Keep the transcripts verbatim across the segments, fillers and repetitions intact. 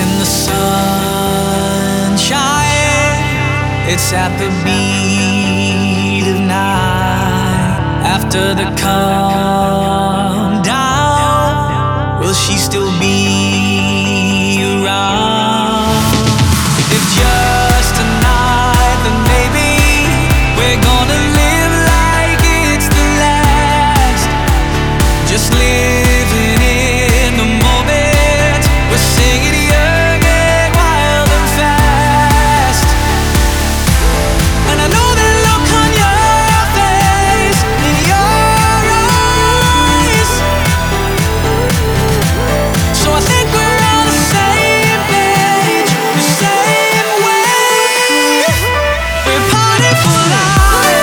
in the sunshine, it's at the beat of night. After the calm down, will she still be around? If just a night, then maybe we're gonna live like it's the last. Just living in the moment, we're singing young and wild and fast. And I know that look on your face, in your eyes. So I think we're on the same page, the same way. We're partying for life.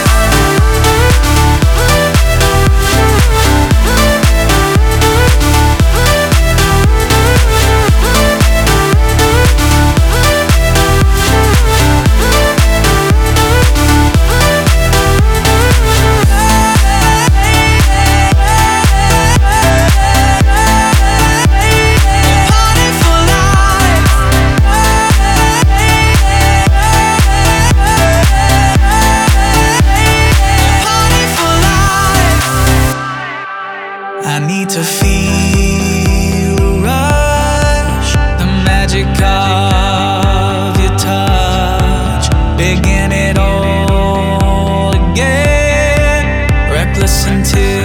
I need to feel a rush, the magic of your touch, begin it all again, reckless until